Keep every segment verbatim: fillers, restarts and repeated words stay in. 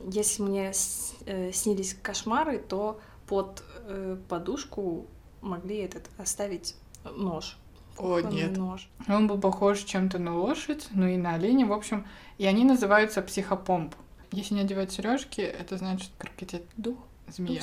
если мне снились кошмары, то под подушку могли этот оставить нож. О, нет. Нож. Он был похож чем-то на лошадь, ну и на оленя, в общем. И они называются психопомп. Если не одевать сережки, это значит крокодил. Дух. Змея.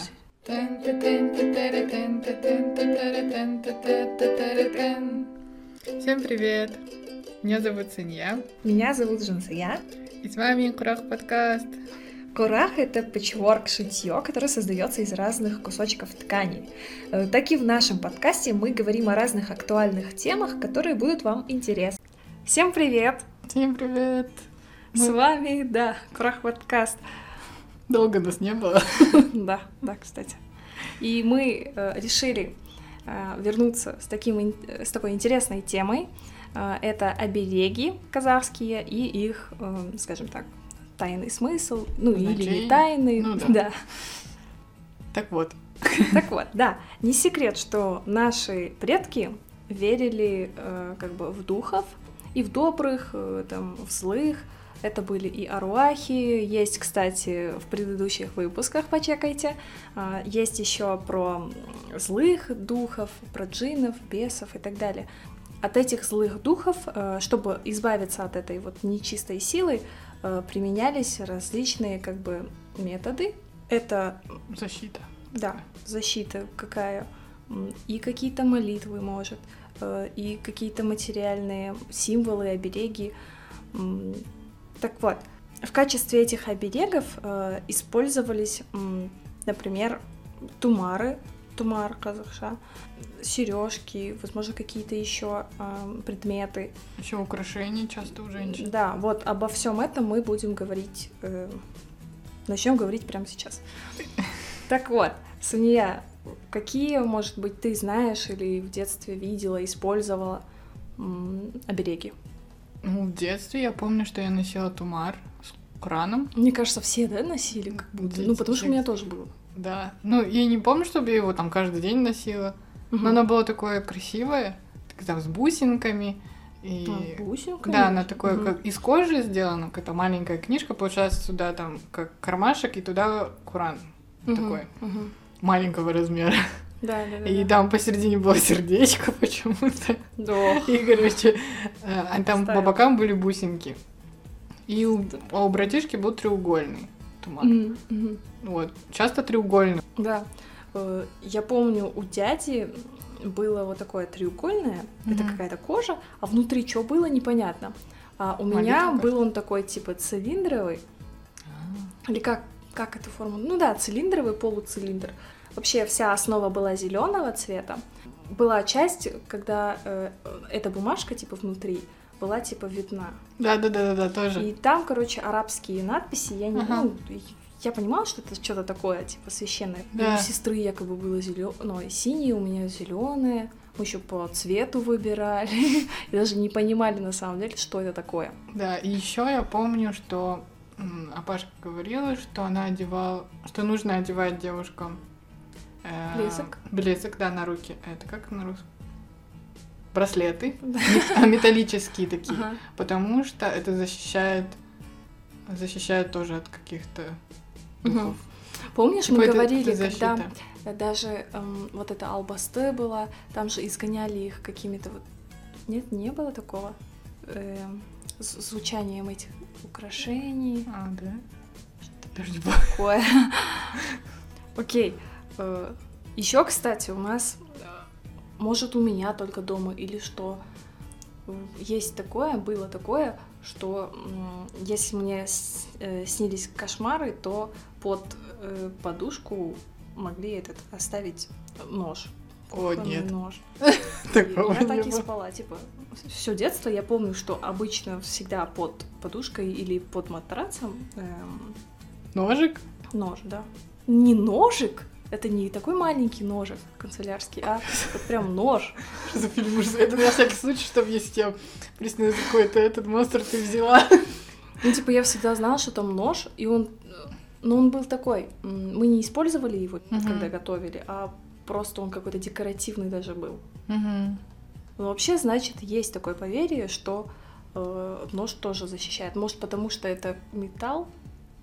Всем привет! Меня зовут Сания. Меня зовут Жансая. И с вами Курах подкаст. Курах — это пэтчворк-шитье, которое создается из разных кусочков ткани. Так и в нашем подкасте мы говорим о разных актуальных темах, которые будут вам интересны. Всем привет! Всем привет! С мы... вами, да, Курах подкаст. Долго нас не было. Да, да, кстати. И мы э, решили э, вернуться с, таким, с такой интересной темой. Э, это обереги казахские и их, э, скажем так, тайный смысл, ну Значение. Или не тайный, ну, да. да. Так вот. Так вот, да. Не секрет, что наши предки верили э, как бы в духов, и в добрых, э, там, в злых. Это были и аруахи, есть, кстати, в предыдущих выпусках, почекайте. Есть еще про злых духов, про джиннов, бесов и так далее. От этих злых духов, чтобы избавиться от этой вот нечистой силы, применялись различные как бы методы. Это защита. Да, защита какая. И какие-то молитвы, может, и какие-то материальные символы, обереги. Так вот, в качестве этих оберегов э, использовались, м, например, тумары, тумар казахша, сережки, возможно, какие-то еще э, предметы. Еще украшения часто у женщин. Да, вот обо всем этом мы будем говорить, э, начнем говорить прямо сейчас. Так вот, Сания, какие, может быть, ты знаешь или в детстве видела, использовала м, обереги? Ну, в детстве я помню, что я носила тумар с Кораном. Мне кажется, все, да, носили как будто. Ну, потому что у меня тоже было. Да. Ну, я не помню, чтобы я его там каждый день носила. Угу. Но оно было такое красивое, там с бусинками. И... А, бусинками? Да, оно такое, угу. как из кожи сделано, какая-то маленькая книжка, получается, сюда там как кармашек, и туда Коран угу. такой, угу. маленького размера. Да, да, да. И да. там посередине было сердечко почему-то. Да. И, короче, а там Ставил. По бокам были бусинки. И у, а у братишки был треугольный тумар. Mm-hmm. Mm-hmm. Вот. Часто треугольный. Да. Я помню, у дяди было вот такое треугольное. Mm-hmm. Это какая-то кожа, а внутри что было, непонятно. А у Маленький меня был он такой, типа, цилиндровый. Ah. Или как, как эту форму? Ну да, цилиндровый, полуцилиндр. Вообще вся основа была зеленого цвета. Была часть, когда э, эта бумажка, типа, внутри, была, типа, видна. Да-да-да, тоже. И там, короче, арабские надписи, я не ага. ну, я понимала, что это что-то такое, типа, священное. Да. У сестры якобы было зеленое, ну, синее, у меня зеленое. Мы еще по цвету выбирали. И даже не понимали, на самом деле, что это такое. Да, и еще я помню, что Апашка говорила, что она одевала, что нужно одевать девушкам Блесок? Блесок, да, на руки. Это как на русском? Браслеты. Металлические такие. Ага. Потому что это защищает защищает тоже от каких-то духов. Угу. Помнишь, типа мы это, говорили, это когда даже эм, вот это албасты было, там же изгоняли их какими-то вот... Нет, не было такого эм, звучанием этих украшений. А, да? Что такое? Окей. Еще, кстати, у нас, может, у меня только дома или что, есть такое, было такое, что если мне снились кошмары, то под подушку могли этот оставить нож. О, нет. Нож. Такого я так и спала, типа, все детство я помню, что обычно всегда под подушкой или под матрацем эм... ножик? Нож, да. Не ножик. Это не такой маленький ножик канцелярский, а вот прям нож. Что за фильм ужасов? Это на всякий случай, чтобы если тебе приснился какой-то этот монстр, ты взяла. Ну, типа, я всегда знала, что там нож, и он... Ну, он был такой... Мы не использовали его, uh-huh. когда готовили, а просто он какой-то декоративный даже был. Uh-huh. Но вообще, значит, есть такое поверье, что э, нож тоже защищает. Может, потому что это металл,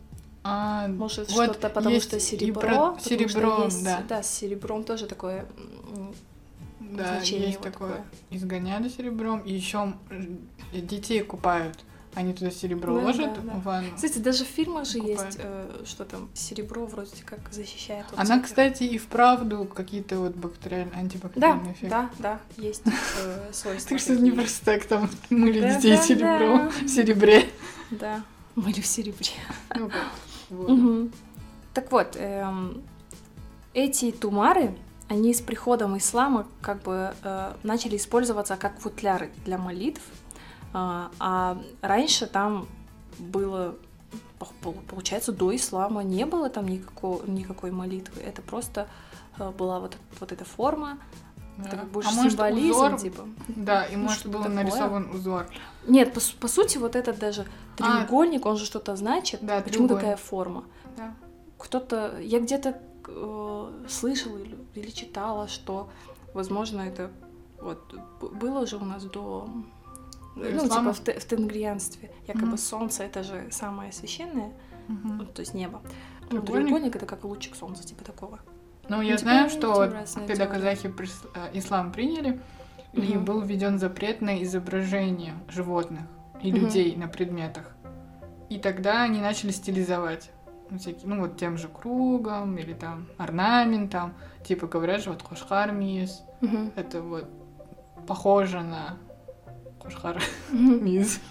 А, Может, вот что-то, потому есть что серебро, про потому серебро, что есть, да. да, с серебром тоже такое м, Да, значение есть вот такое. такое. Изгоняли серебром, и еще детей купают. Они туда серебро Да, ложат да, да. в ванну. Кстати, даже в фильмах же Купают. есть, э, что там, серебро вроде как защищает от Она, всяких- кстати, и вправду какие-то вот бактериальные, Да, антибактериальные эффекты. да, да, есть э, свойства Так что не такие. просто так там мыли Да, детей да, серебром, да. в серебре. Да, были в серебре. Ну как, вот. Мгм. Так вот, эм, эти тумары, они с приходом ислама как бы э, начали использоваться как футляры для молитв, а, а раньше там было, пол- получается, до ислама не было там никакого, никакой молитвы, это просто э, была вот, вот эта форма, это Да. как больше А может, символизм, узор? типа. Да, и Ну, может что был такое? нарисован узор. Нет, по, с- по сути, вот этот даже А. треугольник, он же что-то значит, Да, почему треугольник. такая форма? Да. Кто-то, я где-то э, слышала или, или читала, что, возможно, это вот б- было же у нас до, ну, Ислама? типа в, те- в тенгрианстве, якобы Мгм. солнце это же самое священное, Мгм. ну, то есть небо. Ну, Треугольник? треугольник это как лучик солнца, типа такого. Ну, я Ну, типа, знаю, что вот, интересная когда теория. казахи прис- э, ислам приняли, и Мгм. был введен запрет на изображение животных и Мгм. людей на предметах. И тогда они начали стилизовать. Ну, всякие, ну, вот тем же кругом или там орнаментом. Типа говорят же, вот Хошхар миз. Мгм. Это вот похоже на Хошхар Мгм. миз.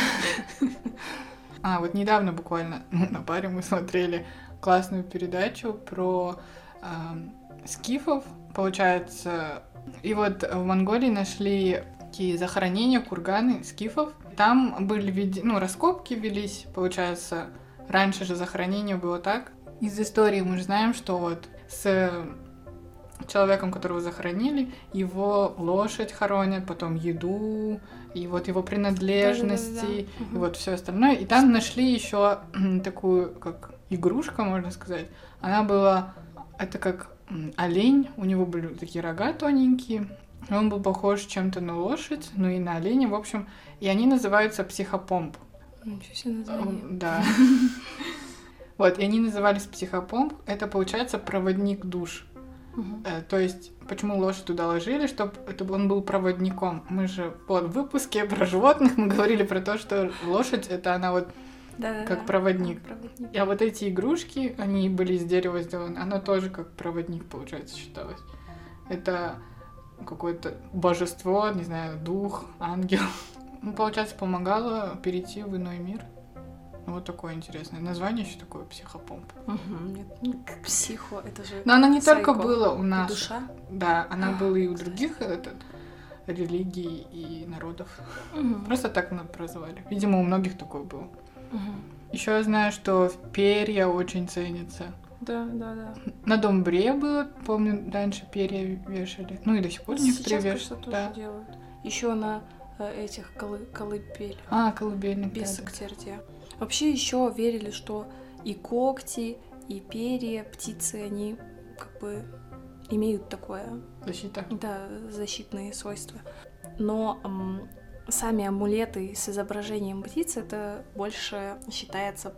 А, вот недавно буквально ну, на паре мы смотрели классную передачу про эм, скифов, получается. И вот в Монголии нашли такие захоронения, курганы скифов. Там были види- ну, раскопки велись, получается. Раньше же захоронение было так. Из истории мы же знаем, что вот с человеком, которого захоронили, его лошадь хоронят, потом еду, и вот его принадлежности, Да-да-да-да. и Мгм. вот все остальное. И там нашли еще такую, как игрушка, можно сказать. Она была, это как м, олень, у него были такие рога тоненькие, и он был похож чем-то на лошадь, ну и на оленя, в общем. И они называются психопомп. Ничего себе название. Да. Вот, и они назывались психопомп. Это, получается, проводник душ. Мгм. Э, То есть, почему лошадь туда ложили, чтобы он был проводником. Мы же вот в выпуске про животных мы говорили про то, что лошадь это она вот Да-да-да. как проводник. Проводник. А вот эти игрушки, они были из дерева сделаны, она тоже как проводник, получается, считалась. Это какое-то божество, не знаю, дух, ангел. Ну, получается, помогало перейти в иной мир. Ну, вот такое интересное название еще такое, психопомп. Мгм. Нет, ну, психо, это же Но она не только сайко. была у Это нас. душа. Да, она была и у Кстати. других этот, религий и народов. Мгм. Просто так нас прозвали. Видимо, у многих такое было. Мгм. Еще я знаю, что перья очень ценятся. Да, да, да. На Домбре было, помню, раньше перья вешали. Ну и до сих пор некоторые Сейчас, вешают. кажется, тоже Да. делают. Еще на э, этих колы- колыбель. А, колыбельник. Без да, да. соктердия. Вообще еще верили, что и когти, и перья, птицы, они как бы имеют такое, Защита. да, защитные свойства. Но м, сами амулеты с изображением птиц это больше считается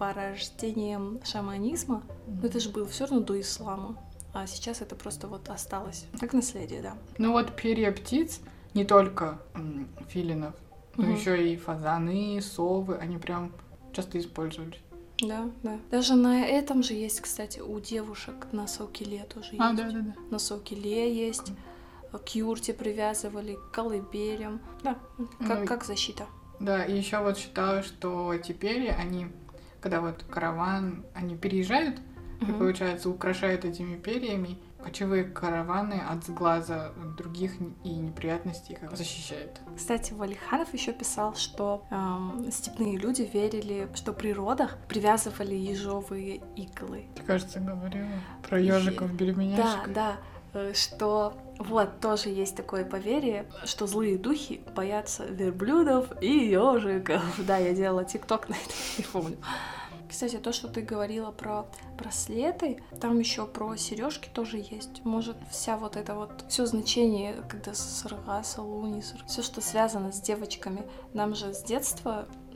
порождением шаманизма. Но это же было все равно до ислама. А сейчас это просто вот осталось. Как наследие, да. Ну вот перья птиц, не только м, филинов, но Мгм. еще и фазаны, совы, они прям часто использовались. Да, да. Даже на этом же есть, кстати, у девушек на саукиле тоже есть. А, да, да, да. На саукиле есть. К юрте привязывали, к колыбелям. Да, как, Ну, как защита. Да, и еще вот считаю, что эти перья, они, когда вот караван, они переезжают, и, Мгм. получается, украшают этими перьями кочевые караваны от сглаза других и неприятностей, как защищает. Кстати, Валиханов еще писал, что эм, степные люди верили, что при родах привязывали ежовые иглы. Ты, кажется, говорила про ежиков Да, беременяшек. да, э, что вот тоже есть такое поверье, что злые духи боятся верблюдов и ежиков. Да, я делала тикток на это, не помню. Кстати, то, что ты говорила про браслеты, там еще про сережки тоже есть. Может, вся вот это вот все значение, когда сырга, салуни, все, что связано с девочками, нам же с детства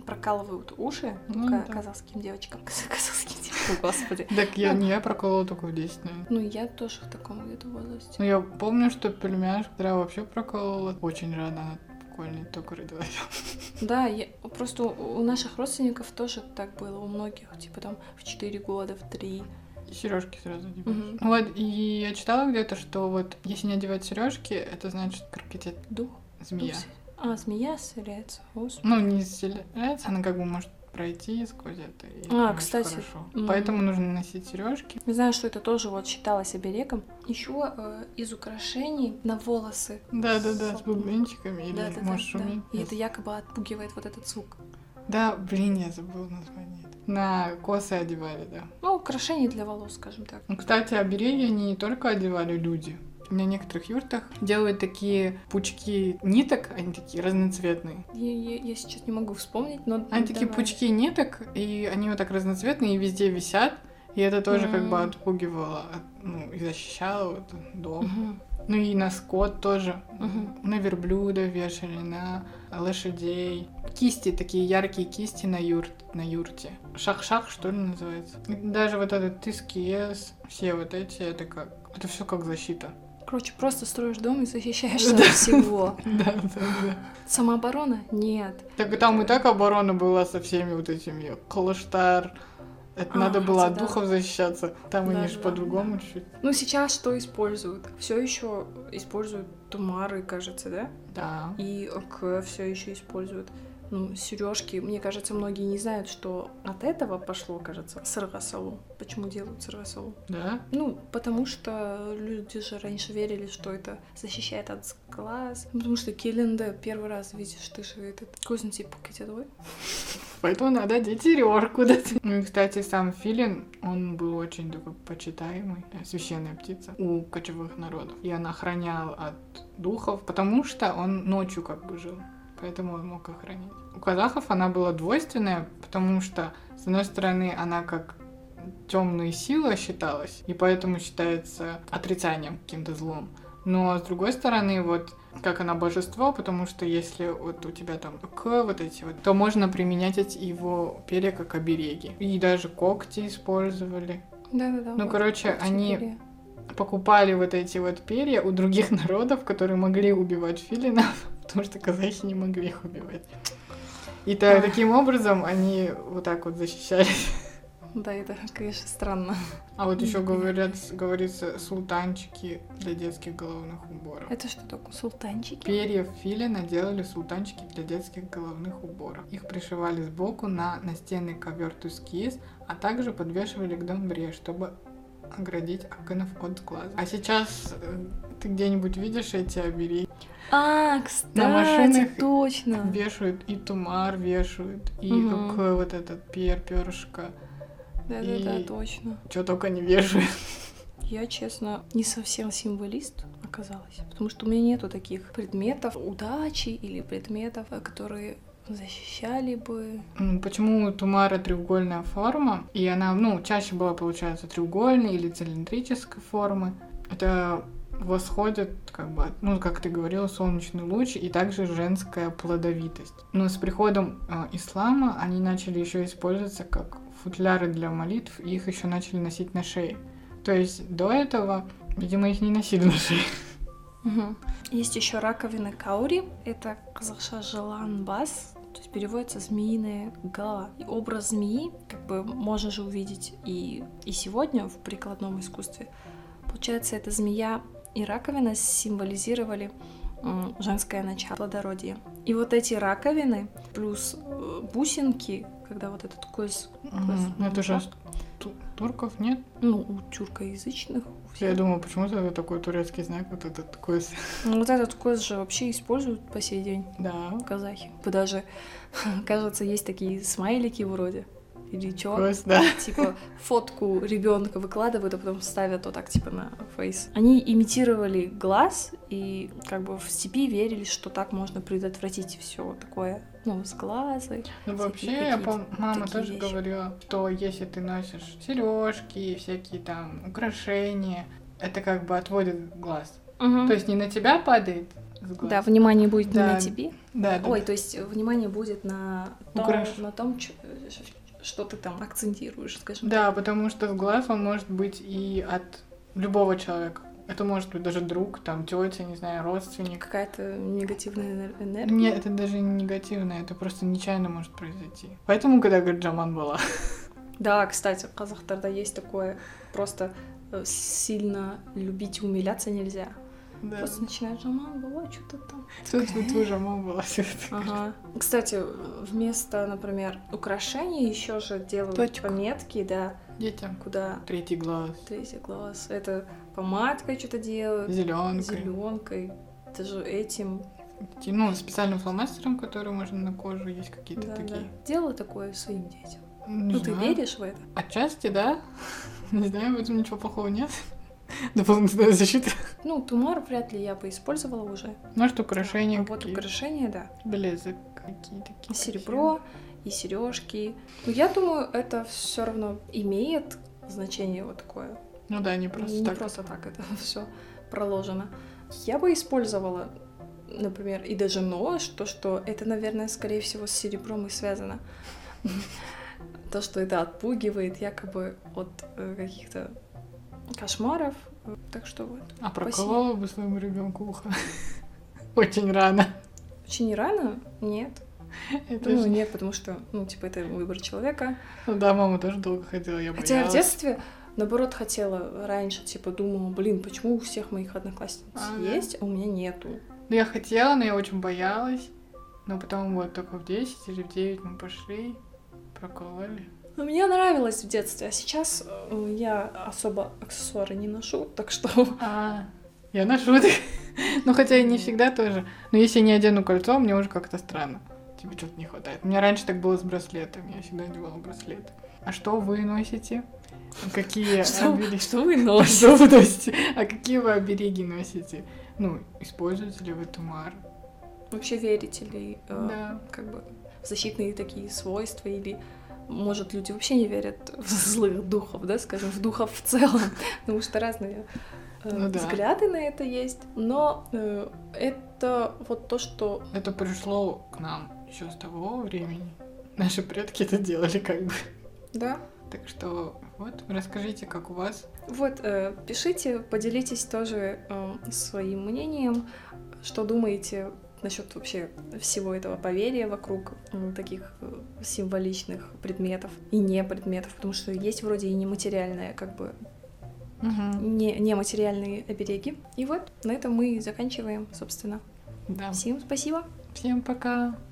прокалывают уши Ну, ка- да. казахским девочкам. Каз- Казахским девочкам, господи. Так я не я проколола только в десять, наверное. Ну, я тоже в таком где-то возрасте. Ну, я помню, что племяшка когда вообще проколола. Очень рано, она буквально только родилась. Да, я, просто у у наших родственников тоже так было, у многих, типа там в четыре года, в три. Сережки сразу одеваешь. Мгм. Вот, и я читала где-то, что вот если не одевать сережки, это значит, как эти Дух. змея. А, змея селяется. Господи. Ну, не исцеляется, она как бы может пройти сквозь это. И А, очень кстати, хорошо. м. Поэтому нужно носить сережки. Я знаю, что это тоже вот считалось оберегом. Еще э, из украшений на волосы. Да, да, да, с бубенчиками или Да, да, можешь да, да. уметь. И это якобы отпугивает вот этот звук. Да, блин, я забыла название. На косы одевали, да. Ну, украшения для волос, скажем так. Ну, кстати, обереги не только одевали люди. На некоторых юртах делают такие пучки ниток, они такие разноцветные. Я, я- я сейчас не могу вспомнить, но Они такие давай. пучки ниток, и они вот так разноцветные и везде висят. И это тоже как бы М. отпугивало, от- ну, и защищало вот дом. Мгм, Ну и на скот тоже. мгм. На верблюда вешали, на лошадей. Кисти, такие яркие кисти на, юрт, на юрте. Шах-шах, что ли, называется. И даже вот этот тискиес, все вот эти, это как... Это все как защита. Короче, просто строишь дом и защищаешься от всего. Да, да, да. Самооборона? Нет. Так и там и так оборона была со всеми вот этими Клаштар. Это А, надо было от хотя да. духов защищаться. Там Да, они же да, по-другому чуть. Ну, сейчас что используют? Все еще используют тумары, кажется, да? Да. И к все еще используют. Ну, сережки. Мне кажется, многие не знают, что от этого пошло, кажется, сыргасалу. Почему делают сыргасалу? Да? Ну, потому что люди же раньше верили, что это защищает от глаз. Ну, потому что келенде первый раз видишь, ты же этот козин типа китядой. Поэтому надо одеть сережку. Да? Ну и, кстати, сам филин, он был очень такой почитаемый, э, священная птица у кочевых народов. И он охранял от духов, потому что он ночью как бы жил. Поэтому он мог охранять. У казахов она была двойственная, потому что, с одной стороны, она как темная сила считалась, и поэтому считается отрицанием, каким-то злом. Но, с другой стороны, вот как она божество, потому что если вот у тебя там к вот эти вот, то можно применять эти его перья как обереги. И даже когти использовали. Да-да-да. Ну, вот короче, когти они перья. покупали вот эти вот перья у других народов, которые могли убивать филинов, потому что казахи не могли их убивать. И та- Ах. таким образом они вот так вот защищались. Да, это, конечно, странно. А вот еще Непонятно. говорят, говорится, султанчики для детских головных уборов. Это что такое? Султанчики? Перьев филина делали султанчики для детских головных уборов. Их пришивали сбоку на настенный ковер тускиз, а также подвешивали к домбре, чтобы оградить аконов от глаза. А сейчас э, ты где-нибудь видишь эти обереги? А, кстати, На машинах точно. Вешают и тумар, вешают, и Мгм. к- вот этот пер, перышко. Да-да-да, и- точно. Что только не вешают. Я, честно, не совсем символист оказалась, потому что у меня нету таких предметов удачи или предметов, э, которые защищали бы. М, Почему у тумара треугольная форма? И она, ну, чаще была, получается, треугольной или цилиндрической формы. Это восходит, как бы, от- ну, как ты говорила, солнечный луч и также женская плодовитость. Но с приходом э, ислама они начали еще использоваться как футляры для молитв, и их еще начали носить на шее. То есть до этого, видимо, их не носили на шее. Мгм. Есть еще раковины каури. Это казахша желанбас. То есть переводится змеиная голова. И образ змеи, как бы можно же увидеть и, и сегодня в прикладном искусстве. Получается, эта змея и раковина символизировали м, женское начало плодородия. И вот эти раковины плюс э, бусинки, когда вот этот коз, Мгм. ну, Это же так. с ту- турков, нет? ну, у тюркоязычных, у всех. Я думала, почему-то это такой турецкий знак, вот этот коз. Ну, вот этот коз же вообще используют по сей день. Да, Казахи. Даже, кажется, есть такие смайлики вроде. Или чё? коз, да. Типа фотку ребенка выкладывают, а потом ставят вот так, типа, на фейс. Они имитировали глаз и как бы в степи верили, что так можно предотвратить все такое, ну, с глазой. Ну, всякие вообще, я какие-то помню, мама такие тоже вещи. говорила, что если ты носишь сережки, всякие там украшения, это как бы отводит глаз. Мгм. То есть не на тебя падает, с глаз. Да, внимание будет Да. не на тебе. Да, да, Ой, да. то есть внимание будет на том, Украш- на том, чё- что ты там акцентируешь, скажем так. Да, потому что с глаз он может быть и от любого человека. Это может быть даже друг, там, тетя, не знаю, родственник. Какая-то негативная энер- энергия. Нет, это даже не негативно, это просто нечаянно может произойти. Поэтому, когда говорят «жаман была», Да, кстати, в казахтарда есть такое, просто э, сильно любить и умиляться нельзя. да, Просто начинает жаман, была что-то там. тут жаман была. Ага. Кстати, вместо, например, украшений еще же делают Точку. пометки, да, Детям куда третий глаз, третий глаз. Это помадкой что-то делают, зеленкой. зеленкой, даже этим. Ну, специальным фломастером, который можно на кожу, есть какие-то Да, такие. да. Делаю такое своим детям. Не Ну, ты знаю. веришь в это? Отчасти, да. Не знаю, в этом ничего плохого нет. Дополнительная защита. Ну, тумар вряд ли я бы использовала уже. Может, украшения А вот какие-то. украшения, да. Близы какие такие. Серебро и сережки. Но я думаю, это все равно имеет значение вот такое. Ну да, не просто Не так. просто так это все проложено. Я бы использовала, например, и даже нож, то, что это, наверное, скорее всего, с серебром и связано. То, что это отпугивает якобы от э, каких-то кошмаров. Так что вот. А Спасибо. проколола бы своему ребенку ухо. Очень рано. Очень рано? Нет. Это Ну, же- нет, потому что, ну, типа, это выбор человека. Ну да, мама тоже долго ходила, я Хотя я в боялась. детстве, наоборот, хотела раньше, типа, думала, блин, почему у всех моих одноклассниц А, да? есть, а у меня нету. Ну, я хотела, но я очень боялась. Но потом вот только в десять или в девять мы пошли, прокололи. Но мне нравилось в детстве, а сейчас э, я особо аксессуары не ношу, так что... А, я ношу их. Ну, хотя и не всегда тоже. Но если я не одену кольцо, мне уже как-то странно. Тебе что-то не хватает. У меня раньше так было с браслетами. Я всегда одевала браслеты. А что вы носите? Какие Что, обереги? что вы Что носите? вы носите? А какие вы обереги носите? Ну, используете ли вы тумар? Вообще верите ли э, Да. как бы в защитные такие свойства или... Может, люди вообще не верят в злых духов, да, скажем, в духов в целом, потому что разные э, Ну да. взгляды на это есть. Но э, это вот то, что... Это пришло к нам еще с того времени. Наши предки это делали как бы. Да. Так что вот, расскажите, как у вас. Вот, э, пишите, поделитесь тоже э, своим мнением, что думаете насчет вообще всего этого поверья вокруг э, таких э, символичных предметов и не предметов, потому что есть вроде и нематериальные, как бы, не, нематериальные обереги. И вот, на этом мы заканчиваем, собственно. Да. Всем спасибо! Всем пока.